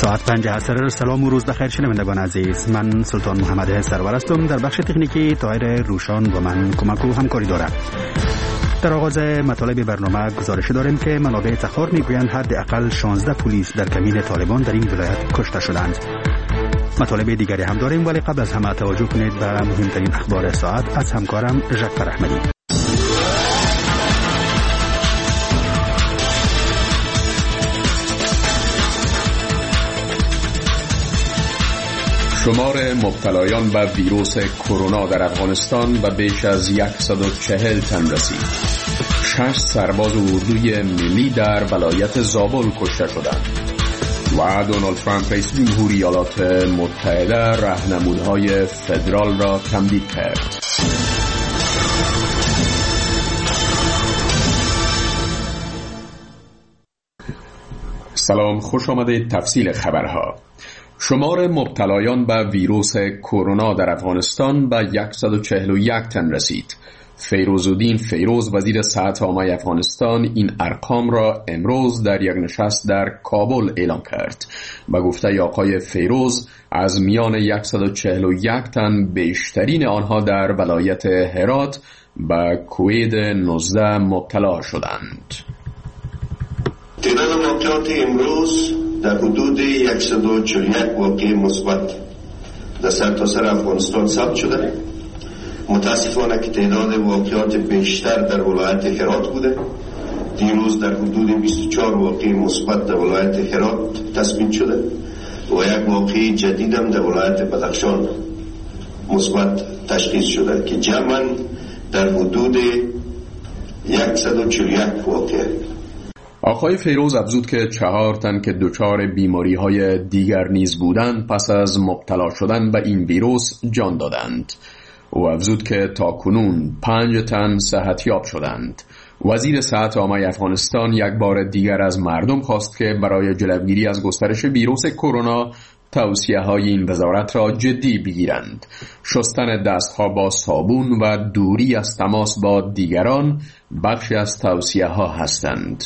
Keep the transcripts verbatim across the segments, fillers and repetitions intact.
ساعت پنج عصر. سلام و روز بخیر شنوندگان عزیز. من سلطان محمد سرور هستم. در بخش تکنیکی طاهر روشان و من کمک و همکاری دارم. در آغاز مطالب برنامه گزارش داریم که منابع تخار میگویند حداقل شانزده پلیس در کمین طالبان در این ولایت کشته شدند. مطالب دیگری هم داریم، ولی قبل از همه توجه کنید به مهمترین اخبار ساعت از همکارم جعفر احمدی. شمار مبتلایان به ویروس کرونا در افغانستان به بیش از صد و چهل تن رسید. شش سرباز اردوی ملی در ولایت زابل کشته شدند. و دونالد ترامپ رئیس جمهوری ایالات متحده راهنمودهای فدرال را تمدید کرد. سلام، خوش آمدید. تفصیل خبرها. شمار مبتلایان به ویروس کرونا در افغانستان به صد و چهل و یک تن رسید. فیروزالدین فیروز وزیر صحت عامه افغانستان این ارقام را امروز در یک نشست در کابل اعلام کرد. به گفته آقای فیروز، از میان صد و چهل و یک تن بیشترین آنها در ولایت هرات به کووید نوزده مبتلا شدند. تعداد واقعات امروز در حدود صد و چهل و یک واقعه مثبت در سرتاسر افغانستان ثبت شده. متاسفانه که تعداد واقعات بیشتر در ولایت هرات بوده. دیروز در حدود بیست و چهار واقعه مثبت در ولایت هرات تثبیت شده و یک واقعه جدید هم در ولایت بدخشان مثبت تشخیص شده که جمعاً در حدود صد و چهل و یک واقعه. آقای فیروز افزود که چهار تن که دچار بیماری های دیگر نیز بودند پس از مبتلا شدن به این ویروس جان دادند. او افزود که تاکنون پنج تن صحتیاب شدند. وزیر صحت عامه افغانستان یک بار دیگر از مردم خواست که برای جلوگیری از گسترش ویروس کرونا توصیه های این وزارت را جدی بگیرند. شستن دستها با صابون و دوری از تماس با دیگران بخشی از توصیه ها هستند.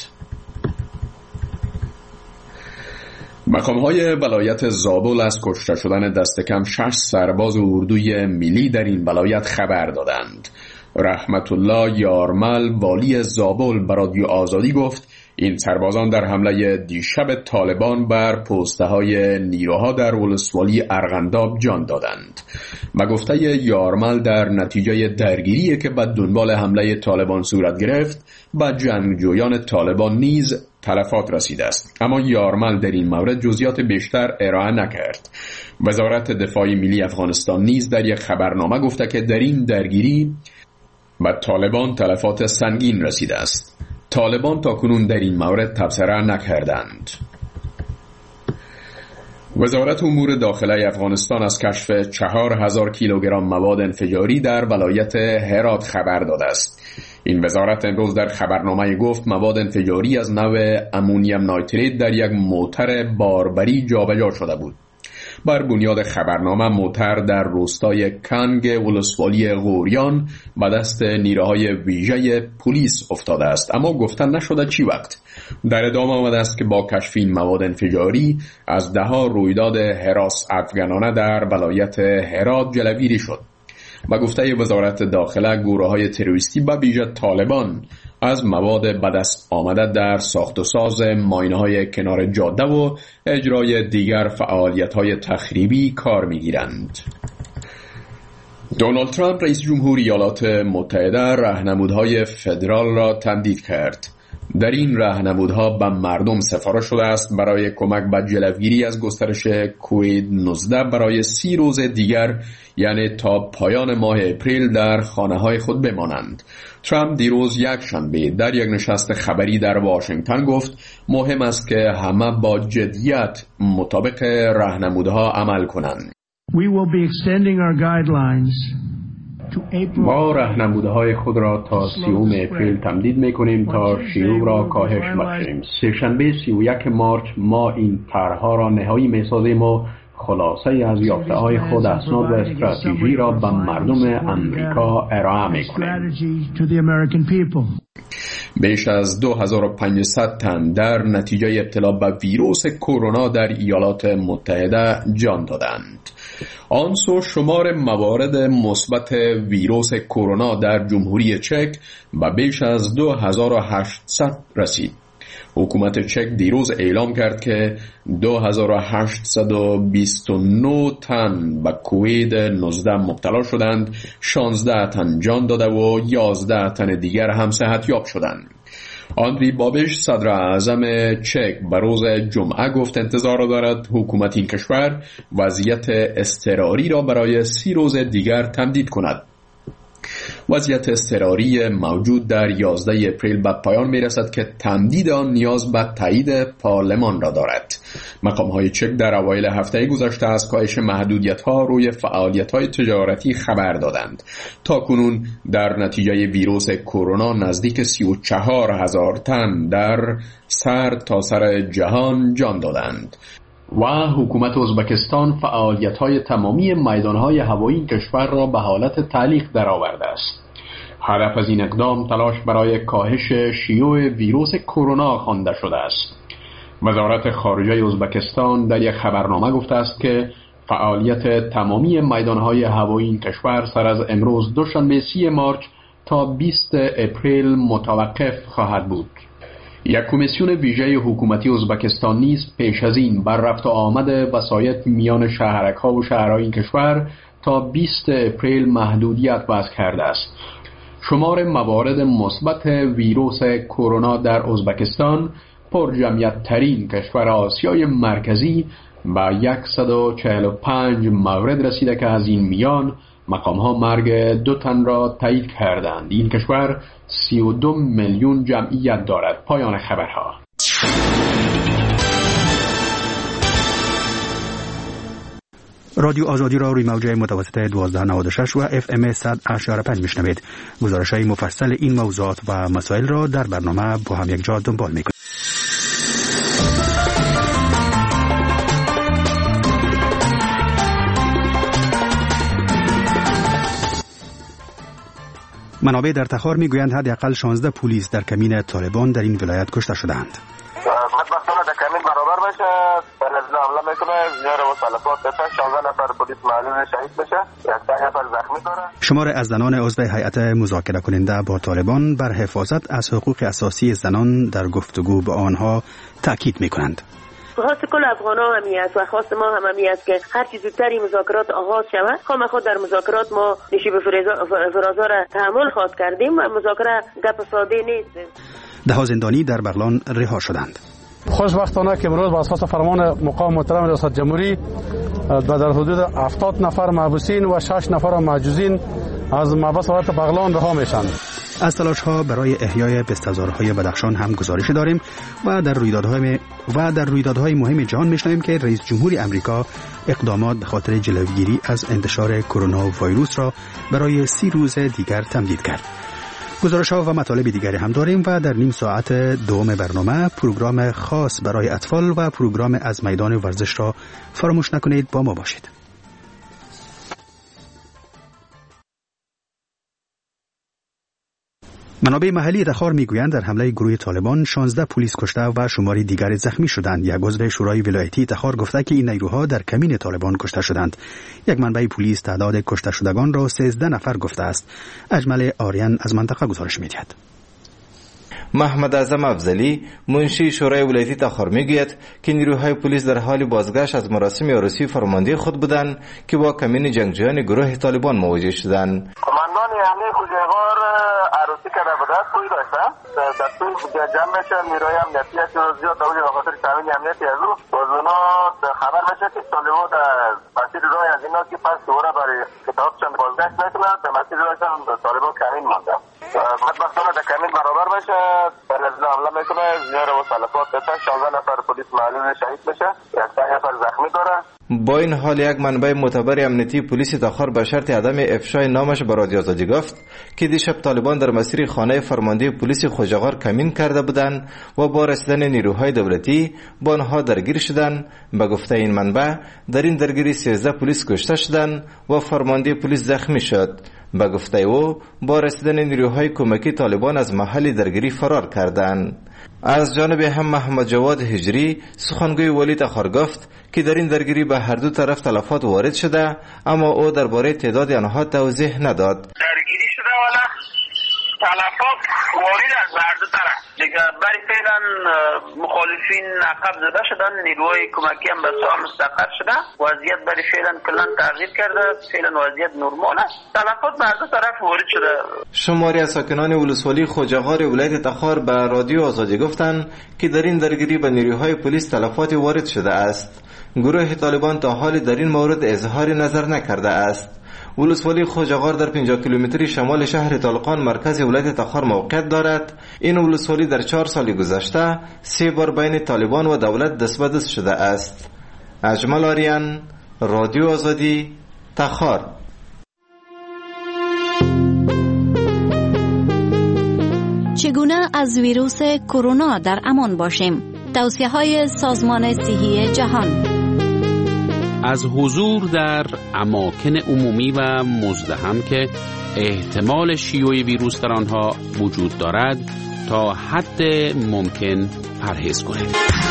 مقام‌های ولایت زابل از کشته شدن دست کم شش سرباز اردوی ملی در این ولایت خبر دادند. رحمت الله یارمل والی زابل به رادیو آزادی گفت این سربازان در حمله دیشب طالبان بر پست‌های نیروها در ولسوالی ارغنداب جان دادند. و گفته یارمل در نتیجه درگیری که به دنبال حمله طالبان صورت گرفت به جنگجویان طالبان نیز تلفات رسیده است، اما یارمل در این مورد جزئیات بیشتر ارائه نکرد. وزارت دفاع ملی افغانستان نیز در یک خبرنامه گفته که در این درگیری به طالبان تلفات سنگین رسیده است. طالبان تاکنون در این مورد تبصره نکردند. وزارت امور داخله افغانستان از کشف چهار هزار کیلوگرم مواد انفجاری در ولایت هرات خبر داده است. این وزارت امروز در خبرنامه گفت مواد انفجاری از نوع امونیم نایتریت در یک موتر باربری جابجا شده بود. بر بنیاد خبرنامه موتر در روستای کنگ ولسوالی غوریان به دست نیروهای ویژه پلیس افتاده است، اما گفتن نشده چی وقت. در ادامه آمده است که با کشف این مواد انفجاری از ده‌ها رویداد هراس افغانانه در ولایت هرات جلوگیری شد. با گفته وزارت داخله گروه‌های تروریستی به ویژه طالبان از مواد به دست آمده در ساخت و ساز ماینه‌های کنار جاده و اجرای دیگر فعالیت‌های تخریبی کار می‌گیرند. دونالد ترامپ رئیس جمهوری ایالات متحده راهنمودهای فدرال را تمدید کرد. در این راهنمودها به مردم سفارش شده است برای کمک به جلوگیری از گسترش کووید نوزده برای سی روز دیگر، یعنی تا پایان ماه اپریل در خانه‌های خود بمانند. ترامپ دیروز یک شنبه در یک نشست خبری در واشنگتن گفت مهم است که همه با جدیت مطابق راهنمودها عمل کنند. We will be extending our guidelines ما راهنمودهای خود را تا سیوم اپریل تمدید می‌کنیم تا شیوع را کاهش بخشیم. سه‌شنبه سی و یک مارچ ما این طرح‌ها را نهایی می‌سازیم و خلاصه از یافته‌های خود اسناد و استراتژی را به مردم امریکا ارائه می‌کنیم. بیش از دو هزار و پانصد تن در نتیجه ابتلا به ویروس کرونا در ایالات متحده جان دادند. آن سو شمار موارد مثبت ویروس کرونا در جمهوری چک به بیش از دو هزار و هشتصد رسید. حکومت چک دیروز اعلام کرد که دو هزار و هشتصد و بیست و نه تن به کووید نوزده مبتلا شدند، شانزده تن جان داده و یازده تن دیگر هم صحتیاب شدند. آندری بابیش صدر اعظم چک به روز جمعه گفت انتظار دارد حکومت این کشور وضعیت اضطراری را برای سی روز دیگر تمدید کند. وضعیت اضطراری موجود در یازده اپریل به پایان می رسد که تمدید آن نیاز به تایید پارلمان را دارد. مقام های چک در اوایل هفته گذشته از کاهش محدودیت ها روی فعالیت های تجارتی خبر دادند. تا کنون در نتیجه ویروس کرونا نزدیک سی و چهار هزار تن در سر تا سر جهان جان دادند. و حکومت ازبکستان فعالیت‌های تمامی میدان‌های هوایی کشور را به حالت تعلیق درآورده است. هدف از این اقدام تلاش برای کاهش شیوع ویروس کرونا خوانده شده است. وزارت خارجه ازبکستان در یک خبرنامه گفته است که فعالیت تمامی میدان‌های هوایی کشور سر از امروز دوشنبه سی مارس تا بیست اپریل متوقف خواهد بود. یک کمیسیون ویژه حکومتی ازبکستان نیز پیش از این بر رفت و آمد وسایط میان شهرک‌ها و شهرهای این کشور تا بیست اپریل محدودیت وضع کرده است. شمار موارد مثبت ویروس کرونا در ازبکستان پر جمعیت ترین کشور آسیای مرکزی به صد و چهل و پنج مورد رسیده که از این میان مقام ها مرگ دو تن را تایید کردند. این کشور سی و دو میلیون جمعیت دارد. پایان خبرها. رادیو آزادی را روی موجه متوسط دوازده نود و شش و اف ام صد و هشت و پنج میشنوید. گزارش های مفصل این موضوعات و مسائل را در برنامه با هم یک جا دنبال میکنید. منابع در تخار میگویند حداقل شانزده پلیس در کمین طالبان در این ولایت کشته شدند. بدبختانه در کمین برابر بشه، طالبان حمله میکنه، زیاد و تلفات بشه، شانزده نفر پلیس معلول شهید بشه، یک نفر زخمی داره. شمار از زنان عضو هیئت مذاکره کننده با طالبان بر حفاظت از حقوق اساسی زنان در گفتگو با آنها تاکید میکنند. خواست کل افغان ها همی است و خواست ما هم همی است که هر چی زودتری مذاکرات آغاز شود. خواهم خود در مذاکرات ما نشیب فرازا را تحمل خواست کردیم و مذاکره گپ ساده نیست. ده زندانی در بغلان رها شدند. خوشبختانه که امروز با اساس فرمان مقام محترم ریاست جمهوری در حدود هفتاد نفر محبوسین و شش نفر محجوزین از محبس ولایت بغلان رها میشن. از تلاش‌ها برای احیای بسته‌زارهای بدخشان هم گزارش داریم و در رویدادهای و در رویدادهای مهم جهان می‌شنویم که رئیس جمهور آمریکا اقدامات به خاطر جلوگیری از انتشار کرونا ویروس را برای سی روز دیگر تمدید کرد. گزارش‌ها و مطالب دیگری هم داریم و در نیم ساعت دوم برنامه پروگرام خاص برای اطفال و پروگرام از میدان ورزش را فراموش نکنید. با ما باشید. منابع محلی تخار میگویند در حمله گروه طالبان شانزده پلیس کشته و شماری دیگر زخمی شدند. یک عضو شورای ولایتی تخار گفته که این نیروها در کمین طالبان کشته شدند. یک منبع پلیس تعداد کشته شدگان را سیزده نفر گفته است. اجمل آریان از منطقه گزارش می‌دهد. محمد اعظم افضلی منشی شورای ولایتی تخار میگوید که نیروهای پلیس در حال بازگشت از مراسم عروسی فرمانده خود بودند که با کمین جنگجویان گروه طالبان مواجه شدند. کماندان حمله خوجهوار عروسی کرده بوده، توی داشته در توی جمع بشه نیروی امنیتی از زیاد دولی به خاطر تامین امنیتی از او بازونا خبر بشه که طالبان در مسیر راه از اینا که پس دوره برای کتابشان بازگشت نکنند در مسیر راهشان طالبان کمین مانده. بدبختانه در کمین برابر بشه، طالبان حمله میکنه، زیاد و تلفات بشه، شانزده نفر پلیس معلول شهید بشه، یک نفر زخمی داره. با این حال یک منبع معتبر امنیتی پلیس تخار به شرط عدم افشای نامش به رادیو آزادی گفت که دیشب طالبان در مسیر خانه فرمانده پلیس خوجغار کمین کرده بودند و با رسیدن نیروهای دولتی با آنها درگیر شدند. به گفته این منبع در این درگیری سیزده پلیس کشته شدند و فرمانده پلیس زخمی شد. به گفته او با رسیدن نیروهای کمکی طالبان از محل درگیری فرار کردند. از جانب هم محمد جواد هجری سخنگوی ولی تخار گفت که در این درگیری به هر دو طرف تلفات وارد شده، اما او درباره تعداد آنها توضیح نداد. درگیری شده ولی تلفات وارد از هر دو طرف دیگه. برای فعلا مخالفین عقب زده شدن، نیروهای کمکی هم به ساحل مستقر شده، وضعیت برای فعلا کلان تغییر کرده، فعلا وضعیت نرمال است، تلفات به هر دو طرف وارد شده. شماری از ساکنان ولسوالی خوجغار ولایت تخار به رادیو آزادی گفتند که در این درگیری به نیروهای پلیس تلفات وارد شده است. گروه طالبان تا حال در این مورد اظهار نظر نکرده است. ولسوالی خوجغار در پنجاه کیلومتری شمال شهر طالقان مرکز ولایت تخار موقعیت دارد. این ولسوالی در چهار سال گذشته سه بار بین طالبان و دولت دست به دست شده است. اجمل آریان، رادیو آزادی، تخار. چگونه از ویروس کرونا در امان باشیم؟ توصیه‌های سازمان صحی جهان. از حضور در اماکن عمومی و مزدحم که احتمال شیوع ویروس در آنها وجود دارد تا حد ممکن پرهیز کنید.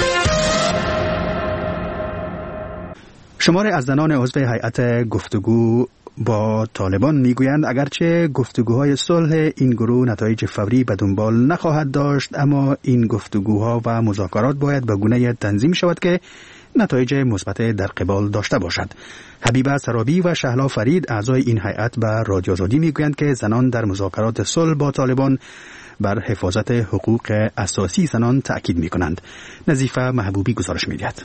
شماری از زنان عضو هیئت گفتگو با طالبان میگویند اگرچه گفتگوهای صلح این گروه نتایج فوری به دنبال نخواهد داشت، اما این گفتگوها و مذاکرات باید به گونه‌ای تنظیم شود که نتایج مثبت در قبال داشته باشد. حبیبه سرابی و شهلا فرید اعضای این هیئت به رادیو آزادی میگویند که زنان در مذاکرات صلح با طالبان بر حفاظت حقوق اساسی زنان تأکید میکنند. نظیفه محبوبی گزارش میدهد.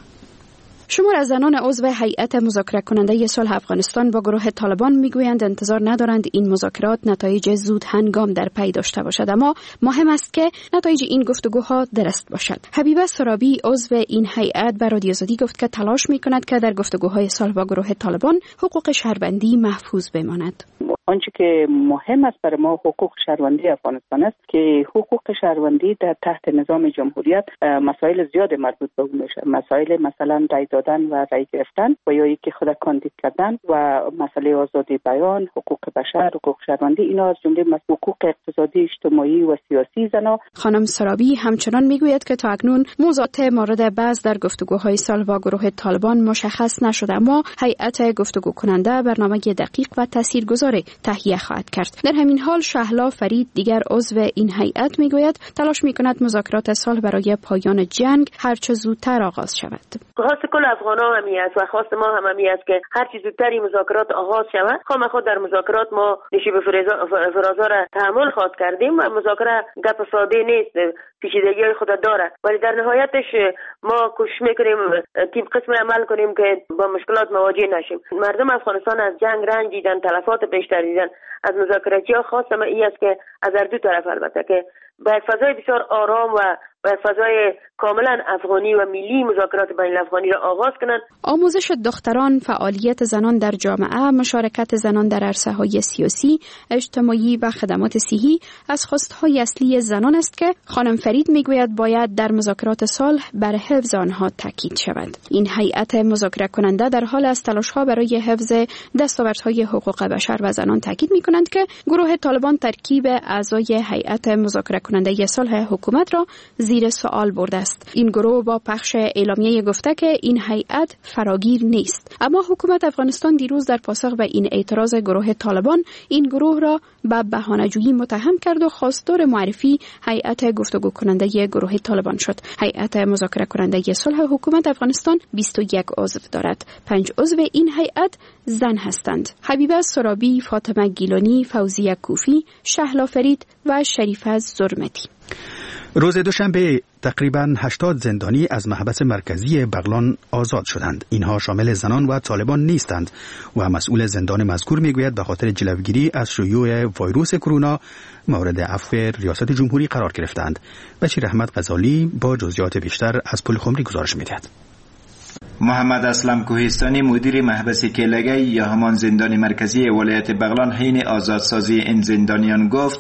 شمار از زنان عضو هیئت مذاکره کننده صلح افغانستان با گروه طالبان میگویند انتظار ندارند این مذاکرات نتایج زود هنگام در پی داشته باشد، اما مهم است که نتایج این گفتگوها درست باشد. حبیبه سرابی عضو این هیئت به رادیو آزادی گفت که تلاش میکند که در گفتگوهای صلح با گروه طالبان حقوق شهروندی محفوظ بماند. آنچه که مهم است برای ما حقوق شهروندی افغانستان است که حقوق شهروندی در تحت نظام جمهوریت مسائل زیاد مربوط به اون میشه. مسائل مثلا رای دادن و رای گرفتن و یا اینکه خود کاندید کردن و مسئله آزادی بیان، حقوق بشر، حقوق شهروندی، اینا از جمله حقوق اقتصادی، اجتماعی و سیاسی زنا. خانم سرابی همچنان میگوید که تا اکنون موضوعات مورد بحث در گفتگوهای صلح با گروه طالبان مشخص نشده، اما هیئت گفتگو کننده برنامه دقیق و تاثیرگذار تهیه خواهد کرد. در همین حال شهلا فرید دیگر عضو این هیئت میگوید تلاش میکند مذاکرات صلح برای پایان جنگ هر چه زودتر آغاز شود. خواست کل افغان‌ها همی است و خواست ما هم همی است که هر چه زودتر این مذاکرات آغاز شود. خواهم خود در مذاکرات ما نشیب فرازا را تحمل خواهد کردیم و مذاکره گپ ساده نیست، پیچیدگی‌های خود داره، ولی در نهایتش ما کوشش میکنیم تیم قسم عمل کنیم که با مشکلات مواجه نشیم. مردم افغانستان از جنگ رنج دیدن، تلفات بیشتر دیدن. از مذاکراتی‌ها خواستم این است که از هر دو طرف البته که به فضای بسیار آرام و به فضای کاملا افغانی و ملی مذاکرات بین الافغانی را آغاز کنند. آموزش دختران، فعالیت زنان در جامعه، مشارکت زنان در عرصه‌های سیاسی، اجتماعی و خدمات صحی از خواست‌های اصلی زنان است که خانم فرید میگوید باید در مذاکرات صلح بر حفظ آنها تاکید شود. این هیئت مذاکره کننده در حال است تلاش‌ها برای حفظ دستاوردهای حقوق بشر و زنان تاکید می‌کنند که گروه طالبان ترکیب اعضای هیئت مذاکره کننده صلح حکومت را زیر سوال برده است. این گروه با پخش اعلامیه گفته که این هیئت فراگیر نیست، اما حکومت افغانستان دیروز در پاسخ به این اعتراض گروه طالبان این گروه را به بهانه‌جویی متهم کرد و خواستار معرفی هیئت گفتگو کننده گروه طالبان شد. هیئت مذاکره کننده صلح حکومت افغانستان بیست و یک عضو دارد. پنج عضو این هیئت زن هستند: حبیبه سرابی، فاطمه گیلانی، فوزیه کوفی، شهلا فرید و شریفه زرمتی. روز دوشنبه تقریباً هشتاد زندانی از محبس مرکزی بغلان آزاد شدند. اینها شامل زنان و طالبان نیستند و مسئول زندان مذکور میگوید به خاطر جلوگیری از شیوع ویروس کرونا مورد عفو ریاست جمهوری قرار گرفتند. بشیر احمد غزالی با جزئیات بیشتر از پل خمری گزارش میدهد. محمد اسلم کوهستانی مدیر محبس کلگی یا همان زندان مرکزی ولایت بغلان حین آزادسازی این زندانیان گفت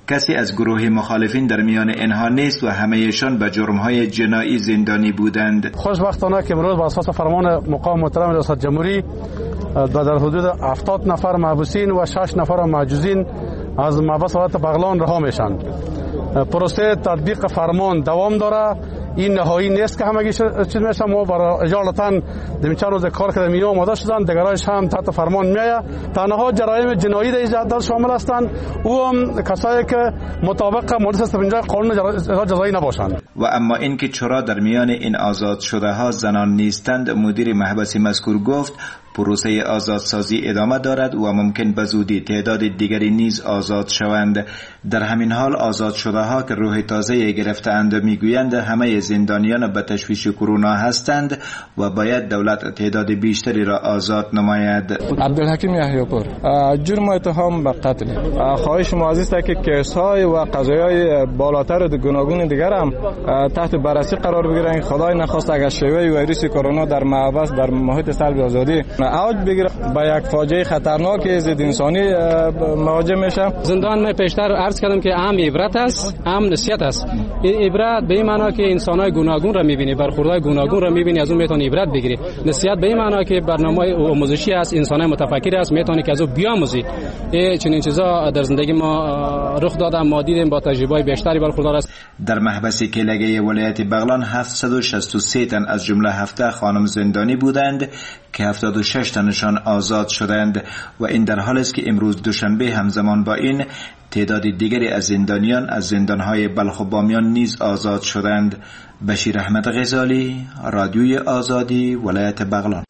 کسی از گروه مخالفین در میان اینها نیست و همهشان به جرم‌های جنایی زندانی بودند. خوشبختانه که امروز بر اساس فرمان مقام محترم ریاست جمهوری در حدود هفتاد نفر محبوسین و شش نفر محجوزین از محبس ولایت بغلان رها میشن. پروسه تطبیق فرمان دوام داره. این نهایی نیست که همگی چیز میشه. ما برای اجالتا در چند روز کار که می آماده شدن، دیگرایش هم تحت فرمان میآید. تنها جرایم جنایی در شامل هستند او هم کسایی که مطابق ماده صد و پنجاه قانون جزایی نباشند. و اما اینکه چرا در میان این آزاد شده ها زنان نیستند، مدیر محبس مذکور گفت پروسه آزادسازی ادامه دارد و ممکن به زودی تعداد دیگری نیز آزاد شوند. در همین حال آزاد شده ها که روح تازه گرفته‌اند میگویند همه زندانیان به تشویش کرونا هستند و باید دولت تعداد بیشتری را آزاد نماید. عبدالحکیم یحیی‌پور، جرم اتهام به قتل. خواهش ما عزیز است که کیس‌های و قضایای بالاتر و گوناگون دیگر هم تحت بررسی قرار بگیرند. خدای نخواست اگر شیوه ویروس کرونا در محبس در محیط سلب آزادی اوج بگیره با یک فاجعه خطرناک ضد انسانی مواجه میشه. زندان من پیشتر عرض کردم که اهم عبرت است، اهم نصیحت است. این عبرت به این معنی که انسانای گوناگون را میبینی، برخوردهای گوناگون را میبینی، از اون میتونی عبرت بگیری. نصیحت به این معنی که برنامه آموزشی است، انسانای متفکر است، میتونی که از اون بیاموزی. این چنین چیزا در زندگی ما رخ داده، ما دیدیم، با تجربه بیشتری برخوردار است. در محبس کلگه ولایت بغلان هفتصد و شصت و سه تن از جمله هفده خانم زندانی بودند که هفتاد و شش تنشان آزاد شدند و این در حال است که امروز دوشنبه همزمان با این تعداد دیگری از زندانیان از زندانهای بلخ و بامیان نیز آزاد شدند. بشیر احمد غزالی، رادیوی آزادی، ولایت بغلان.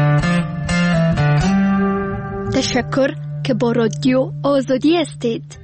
تشکر که با رادیو آزادی هستید.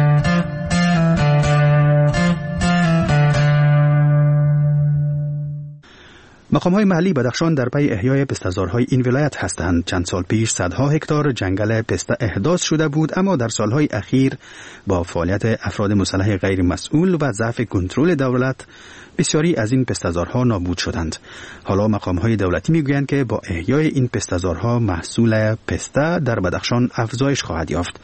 مقام‌های محلی بدخشان در پی احیای پسته‌زارهای این ولایت هستند. چند سال پیش صدها هکتار جنگل پسته احداث شده بود، اما در سالهای اخیر با فعالیت افراد مسلح غیر مسئول و ضعف کنترل دولت بسیاری از این پسته‌زارها نابود شدند. حالا مقام‌های دولتی میگویند که با احیای این پسته‌زارها محصول پسته در بدخشان افزایش خواهد یافت.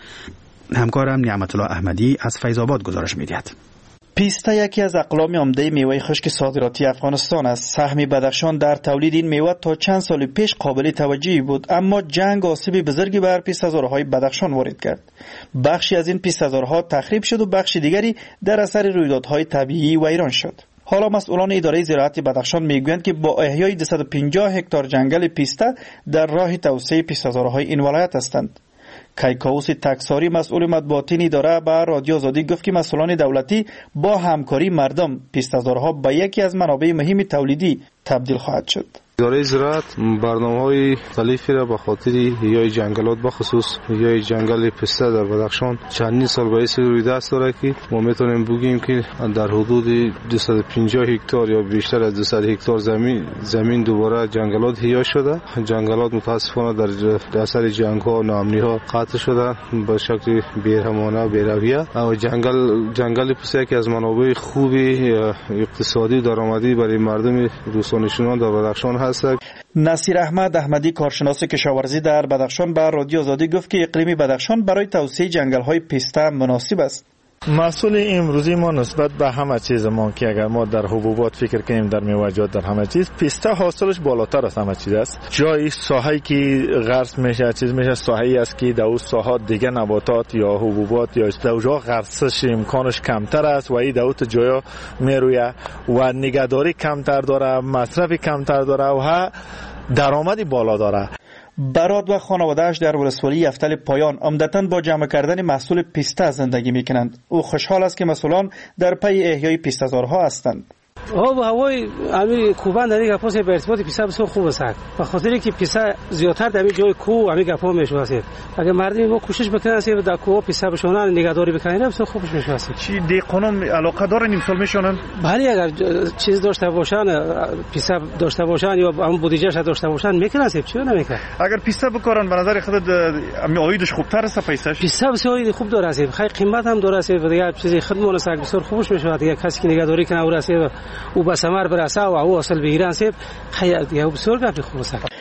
همکارم نعمت الله احمدی از فیض آباد گزارش می‌دهد. پیسته یکی از اقلام عمده میوه خشک صادراتی افغانستان است. سهم بدخشان در تولید این میوه تا چند سال پیش قابل توجهی بود، اما جنگ آسیب بزرگی بر پسته‌زارهای بدخشان وارد کرد. بخشی از این پسته‌زارها تخریب شد و بخش دیگری در اثر رویدادهای طبیعی ویران شد. حالا مسئولان اداره زراعت بدخشان میگویند که با احیای دویست و پنجاه هکتار جنگل پیسته در راه توسعه پسته‌زارهای این ولایت هستند. کیکاوس تکساری مسئول مطبوعاتی اداره به رادیو آزادی گفت که مسئولان دولتی با همکاری مردم پسته‌زارها به یکی از منابع مهم تولیدی تبدیل خواهد شد. اداره زراعت برنامه‌های مختلفی را به خاطر احیای جنگلات به خصوص احیای جنگل پسته در بدخشان چندین سال باعث روی دست داره که ما میتونیم بگیم که در حدود دویست و پنجاه هکتار یا بیشتر از دویست هکتار زمین زمین دوباره جنگلات احیا شده. جنگلات متاسفانه در اثر جنگ‌ها و ناامنی‌ها قطع شده به شکل بی‌رحمانه و بی‌رویه. و جنگل جنگل پسته که از منابع خوبی اقتصادی و درآمدی برای مردم روستانشینان در بدخشان هست. نصیر احمد احمدی کارشناس کشاورزی در بدخشان به رادیو آزادی گفت که اقلیم بدخشان برای توسعه جنگل‌های پسته مناسب است. محصول امروزی ما نسبت به همه چیز ما که اگر ما در حبوبات فکر کنیم، در میوه‌جات، در همه چیز، پسته حاصلش بالاتر از همه چیز است. جای ساحه‌ای که غرس میشه چیز میشه ساحه‌ای است که در اون ساحه دیگه نباتات یا حبوبات یا دوجا غرسش امکانش کمتر است و این در اون جایا میرویه و نگهداری کمتر داره، مصرف کمتر داره و درآمدی بالا داره. براد و خانواده‌اش در ولسوالی یفتل پایان عمدتاً با جمع کردن محصول پسته زندگی میکنند. او خوشحال است که مسئولان در پی احیای پسته‌زارها هستند. آب و هوای امی کوبان در این گپاس به ارتباط پسته بسیار خوب است. به خاطر اینکه پسته زیادتر در این جای کو امی گپا میشواسه. اگر مردم ما کوشش بکنن که در کو پسته بشونن نگهداری بکنن بسیار خوبش میشواسه. چی دیقانون علاقه دارن این سال میشونن؟ بله اگر چیز داشته باشن، پسته داشته باشن یا هم بودجهش داشته باشن میکنن سب چی نمیکنن. اگر پسته بکارن به نظر خودت امی عایدش خوبتر است پیسش؟ پسته بسیار خوب داره است. خیلی قیمت هم داره است و دیگه چیزی خدمات است بسیار خوبش میشواد. دیگه کسی که نگهداری کنه او راست او به ثمر برسه و او اصل بگیرن سب خیلی دیگه بسیار گپ خوب است.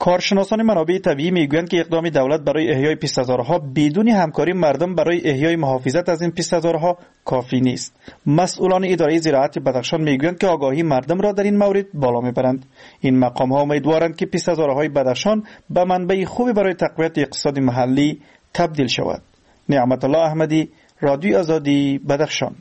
کارشناسان منابع طبیعی میگویند که اقدام دولت برای احیای پست‌زارها بدون همکاری مردم برای احیای محافظت از این پست‌زارها کافی نیست. مسئولان اداره زراعت بدخشان میگویند که آگاهی مردم را در این مورد بالا میبرند. این مقام‌ها امیدوارند که پست‌زارهای بدخشان به منبع خوبی برای تقویت اقتصاد محلی تبدیل شود. نعمت الله احمدی، رادیو آزادی، بدخشان.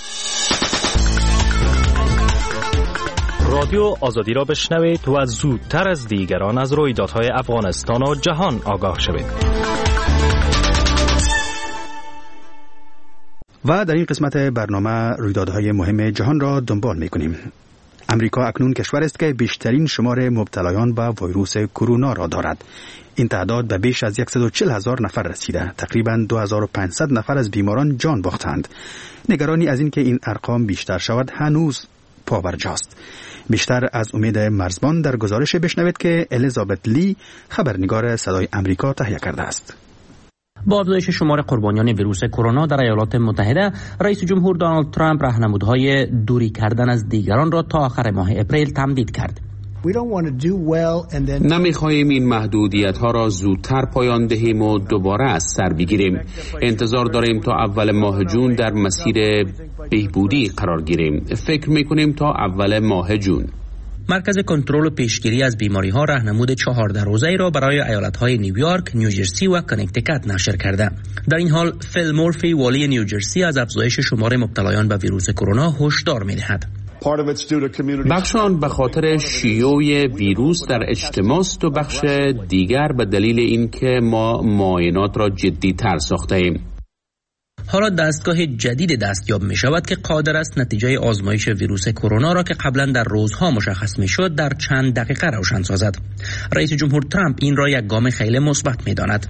رادیو آزادی را بشنوید و زودتر از دیگران از رویدادهای افغانستان و جهان آگاه شوید. و در این قسمت برنامه رویدادهای مهم جهان را دنبال می‌کنیم. امریکا اکنون کشور است که بیشترین شمار مبتلایان به ویروس کرونا را دارد. این تعداد به بیش از صد و چهل هزار نفر رسیده. تقریباً دو هزار و پانصد نفر از بیماران جان باختند. نگرانی از این که این ارقام بیشتر شود هنوز پابرجاست. بیشتر از امید مرزبان در گزارش بشنوید که الیزابت لی، خبرنگار صدای امریکا، تهیه کرده است. با افزایش شمار قربانیان ویروس کرونا در ایالات متحده، رئیس جمهور دونالد ترامپ راهنمودهای دوری کردن از دیگران را تا آخر ماه اپریل تمدید کرد. نمیخواهیم این محدودیت ها را زودتر پایان دهیم و دوباره از سر بگیریم. انتظار داریم تا اول ماه جون در مسیر بهبودی قرار گیریم. فکر میکنیم تا اول ماه جون. مرکز کنترل و پیشگیری از بیماری ها راهنمود چهارده روزه‌ای را برای ایالت‌های نیویورک، نیوجرسی و کنکتیکت نشر کرده. در این حال فیل مورفی، والی نیوجرسی، از افزایش شمار مبتلایان به ویروس کرونا هشدار می‌دهد. بخش آن به خاطر شیوع ویروس در اجتماع است و بخش دیگر به دلیل اینکه ما معاینات را جدی تر ساخته ایم. حالا دستگاه جدید دستیاب می شود که قادر است نتیجه آزمایش ویروس کرونا را که قبلا در روزها مشخص می شد در چند دقیقه روشن سازد. رئیس جمهور ترامپ این را یک گام خیلی مثبت می داند.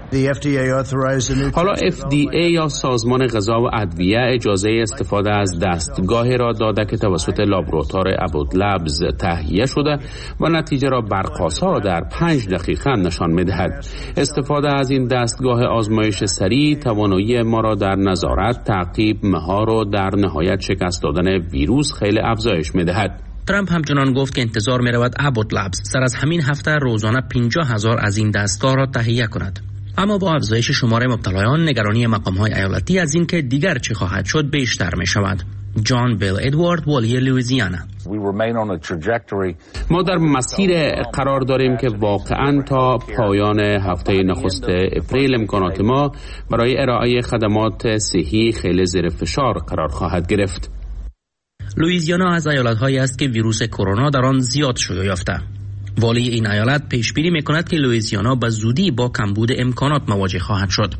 حالا اف دی ای یا سازمان غذا و ادویه اجازه استفاده از دستگاهی را داده که توسط لابراتوار ابوت لبز تهیه شده و نتیجه را برق‌آسا در پنج دقیقه نشان می‌دهد. استفاده از این دستگاه آزمایش سریع توانایی ما را در نظارت، تعقیب، مهار و در نهایت شکست دادن ویروس خیلی افزایش می‌دهد. ترامپ همچنان گفت که انتظار می‌رود ابوت لبز سر از همین هفته روزانه پنجاه هزار از این دستگاه را تهیه کند. اما با افزایش شمار مبتلایان، نگرانی مقام‌های ایالتی از این که دیگر چه خواهد شد بیشتر می شود. جان بیل ادوارد، والی لوئیزیانا: ما در مسیر قرار داریم که واقعاً تا پایان هفته نخست اپریل امکانات ما برای ارائه خدمات صحی خیلی زیر فشار قرار خواهد گرفت. لوئیزیانا از ایالت‌هایی است که ویروس کرونا در آن زیاد شیوع یافته. والی این ایالت پیشبینی میکند که لوئیزیانا به زودی با کمبود امکانات مواجه خواهد شد.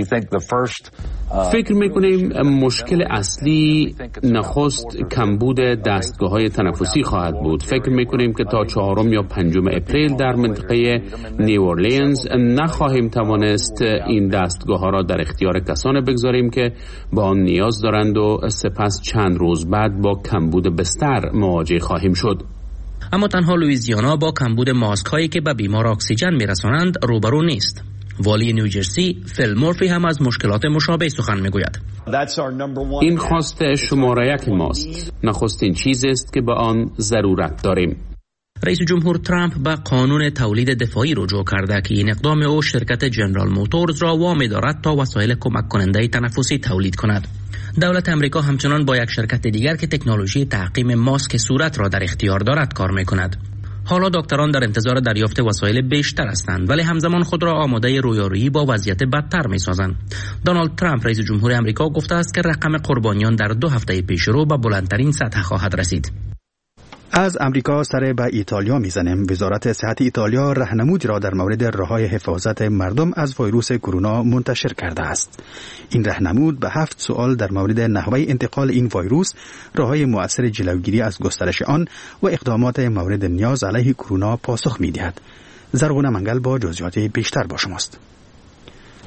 فکر میکنیم مشکل اصلی نخست کمبود دستگاه‌های تنفسی خواهد بود. فکر میکنیم که تا چهارم یا پنجم اپریل در منطقه نیو اورلینز نخواهیم توانست این دستگاه‌ها را در اختیار کسان بگذاریم که با آن نیاز دارند و سپس چند روز بعد با کمبود بستر مواجه خواهیم شد. اما تنها لوئیزیانا با کمبود ماسک هایی که به بیمار اکسیژن میرسانند روبرو نیست. والی نیوجرسی فیل مورفی هم از مشکلات مشابه سخن میگوید. این خواست شماره یک ماست. نخستین چیز است که به آن ضرورت داریم. رئیس جمهور ترامپ به قانون تولید دفاعی رجوع کرده که این اقدام او شرکت جنرال موتورز را وامی دارد تا وسایل کمک کننده تنفسی تولید کند. دولت امریکا همچنان با یک شرکت دیگر که تکنولوژی تعقیم ماسک صورت را در اختیار دارد کار میکند. حالا دکتران در انتظار دریافت وسایل بیشتر هستند، ولی همزمان خود را آماده رویارویی با وضعیت بدتر میسازند. دونالد ترامپ رئیس جمهور امریکا گفته است که رقم قربانیان در دو هفته پیش رو به بلندترین سطح خواهد رسید. از امریکا سر به ایتالیا میزنیم. وزارت صحت ایتالیا راهنمودی را در مورد راه‌های حفاظت مردم از ویروس کرونا منتشر کرده است. این راهنمود به هفت سوال در مورد نحوه انتقال این ویروس، راه‌های مؤثر جلوگیری از گسترش آن و اقدامات مورد نیاز علیه کرونا پاسخ می‌دهد. زرغونه منگل با جزئیات بیشتر با شماست.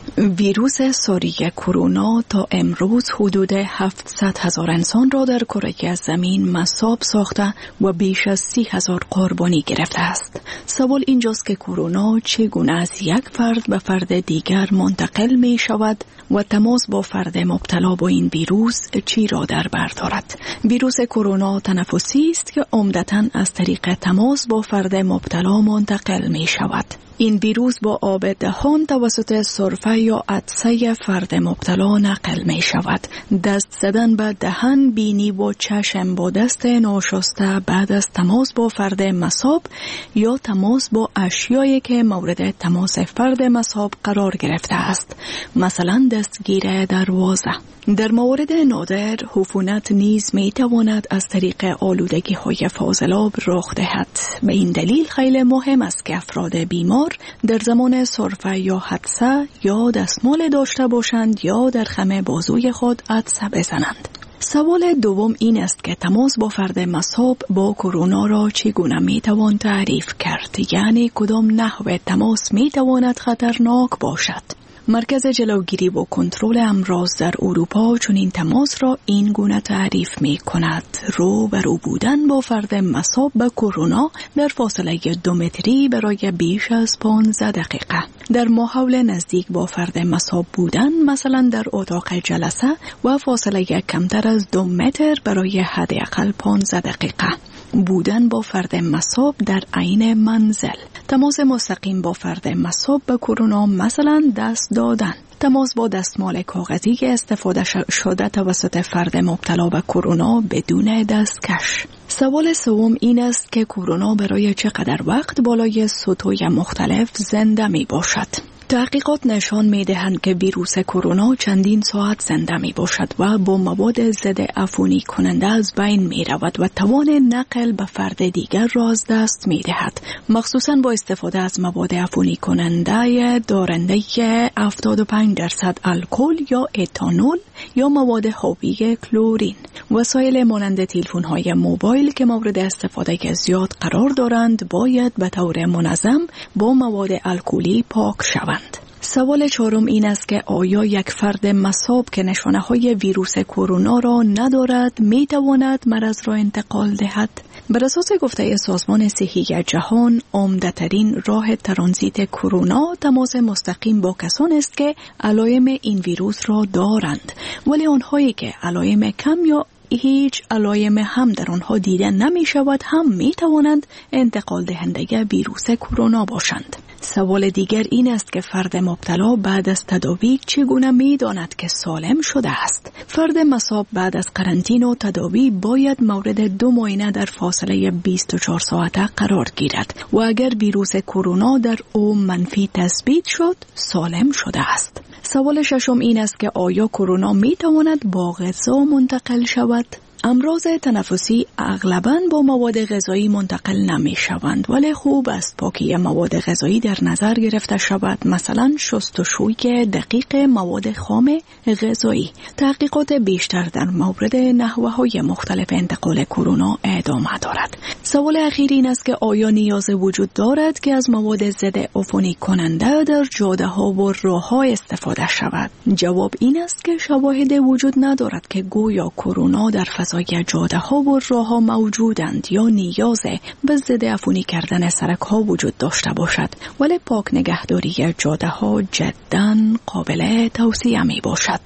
ویروس ساری کرونا تا امروز حدود هفتصد هزار انسان را در کره زمین مصاب ساخته و بیش از سی هزار قربانی گرفته است. سوال اینجاست که کرونا چگونه از یک فرد به فرد دیگر منتقل می شود و تماس با فرد مبتلا با این ویروس چی را در بر دارد؟ ویروس کرونا تنفسی است که عمدتاً از طریق تماس با فرد مبتلا منتقل می شود. این ویروس با آب دهان توسط سرفه یا عطسه فرد مبتلا نقل می شود. دست زدن به دهن، بینی و چشم با دست ناشسته بعد از تماس با فرد مصاب یا تماس با اشیایی که مورد تماس فرد مصاب قرار گرفته است، مثلا دستگیر دروازه. در موارد نادر عفونت نیز می تواند از طریق آلودگی های فاضلاب رخ دهد. به این دلیل خیلی مهم است که افراد بیمار در زمان سرفه یا حدسه یا دستمال داشته باشند یا در خم بازوی خود عدسه بزنند. سوال دوم این است که تماس با فرد مصاب با کرونا را چگونه می توان تعریف کرد؟ یعنی کدام نحو تماس می تواند خطرناک باشد؟ مرکز جلوگیری و کنترل امراض در اروپا چون این تماس را این گونه تعریف می کند: رو به رو بودن با فرد مصاب به کرونا در فاصله دو متری برای بیش از پانزده دقیقه. در ماحول نزدیک با فرد مصاب بودن، مثلا در اتاق جلسه، و فاصله کمتر از دو متر برای حداقل پانزده دقیقه. بودن با فرد مصاب در عین منزل. تماس مستقیم با فرد مصاب به کرونا، مثلا دست دادن. تماس با دستمال کاغذی که استفاده شده توسط فرد مبتلا به کرونا بدون دستکش. سوال سوم این است که کرونا برای چقدر وقت بالای سطوح مختلف زنده می باشد؟ تحقیقات نشان می دهند که ویروس کرونا چندین ساعت زنده می باشد و با مواد ضد عفونی کننده از بین می رود و توان نقل به فرد دیگر را از دست می دهد، مخصوصاً با استفاده از مواد عفونی کننده دارنده هفتاد و پنج درصد الکل یا اتانول یا مواد حاوی کلورین. وسایل مانند تلفن‌های موبایل که مورد استفاده زیاد قرار دارند باید به طور منظم با مواد الکلی پاک شوند. سوال چهارم این است که آیا یک فرد مصاب که نشانه های ویروس کرونا را ندارد می تواند مرض را انتقال دهد؟ بر اساس گفته سازمان صحی جهان، عمده‌ترین راه ترانزیت کرونا تماس مستقیم با کسانی است که علائم این ویروس را دارند، ولی آنهایی که علائم کم یا هیچ علائم هم در آنها دیده نمی شود هم می توانند انتقال دهنده ویروس کرونا باشند. سوال دیگر این است که فرد مبتلا بعد از تداوی چگونه می داند که سالم شده است؟ فرد مصاب بعد از قرنطینه و تداوی باید مورد دو معاینه در فاصله بیست و چهار ساعته قرار گیرد و اگر ویروس کرونا در او منفی تثبیت شد، سالم شده است. سوال ششم این است که آیا کرونا می تواند با غذا منتقل شود؟ امراض تنفسی اغلباً با مواد غذایی منتقل نمی شوند، ولی خوب است پاکی مواد غذایی در نظر گرفته شود، مثلا شستشوی دقیق مواد خام غذایی. تحقیقات بیشتر در مورد نحوه‌های مختلف انتقال کرونا ادامه دارد. سوال اخیر این است که آیا نیاز وجود دارد که از مواد ضد عفونی کننده در جاده‌ها و راه‌ها استفاده شود؟ جواب این است که شواهد وجود ندارد که گویا کرونا در فضای جاده ها و راه ها موجودند یا نیاز به ضد عفونی کردن سرک ها وجود داشته باشد، ولی پاک نگهداری جاده ها جداً قابل توصیه می باشد.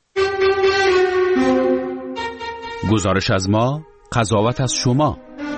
گزارش از ما، قضاوت از شما.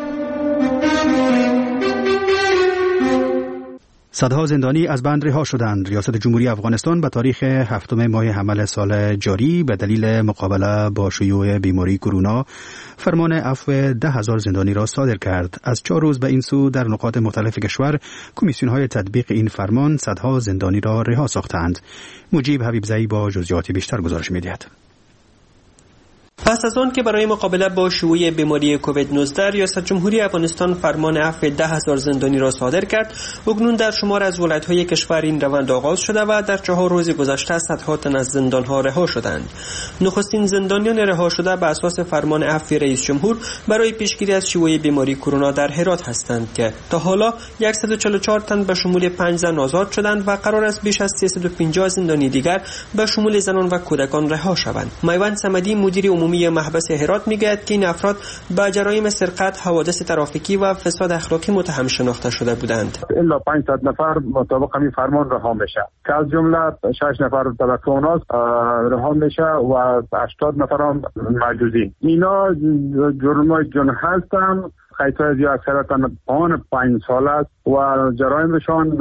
صدها زندانی از بند رها شدند. ریاست جمهوری افغانستان به تاریخ هفتم ماه حمل سال جاری به دلیل مقابله با شیوع بیماری کرونا فرمان عفو ده هزار زندانی را صادر کرد. از چهار روز به این سو در نقاط مختلف کشور کمیسیون‌های تطبیق این فرمان صدها زندانی را رها ساختند. مجیب حبیبزئی با جزئیات بیشتر گزارش می‌دهد. پس از آن که برای مقابله با شیوع بیماری کووید نوزده ریاست جمهوری افغانستان فرمان عفو ده هزار زندانی را صادر کرد، اکنون در شمار از ولایت‌های کشور این روند آغاز شده و در چهار روز گذشته صدها تن از زندان‌ها رها شدند. نخستین زندانیان رها شده به اساس فرمان عفو رئیس جمهور برای پیشگیری از شیوع بیماری کرونا در هرات هستند که تا حالا صد و چهل و چهار تن به شمول پنج زن آزاد شدند و قرار است بیش از سیصد و پنجاه زندانی دیگر به شمول زنان و کودکان رها شوند. میوند صمدی مدیر عمومی محبس هرات میگوید که این افراد به جرایم سرقت، حوادث ترافیکی و فساد اخلاقی متهم شناخته شده بودند. الا پانصد نفر مطابق همین فرمان رها میشه که از جمله شش نفر طبقه اوناس رها میشه و هشتاد نفر هم معجزین. اینا جرمای جن هستن، خیلی زیاد اکثرتاً پان پنج سال است و جرایمشان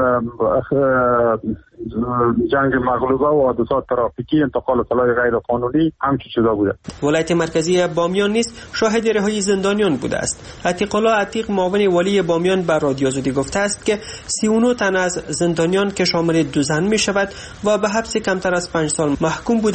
جنگ مغلوبه و حادثات ترافیکی، انتقال سلاح غیر قانونی همچی چیزا بوده. ولایت مرکزی بامیان نیز شاهد رهایی زندانیان بوده است. عتیق الله عتیق معاون والی بامیان به رادیو آزادی گفته است که سی و نه تن از زندانیان که شامل دو زن می شود و به حبس کمتر از پنج سال محکوم بوده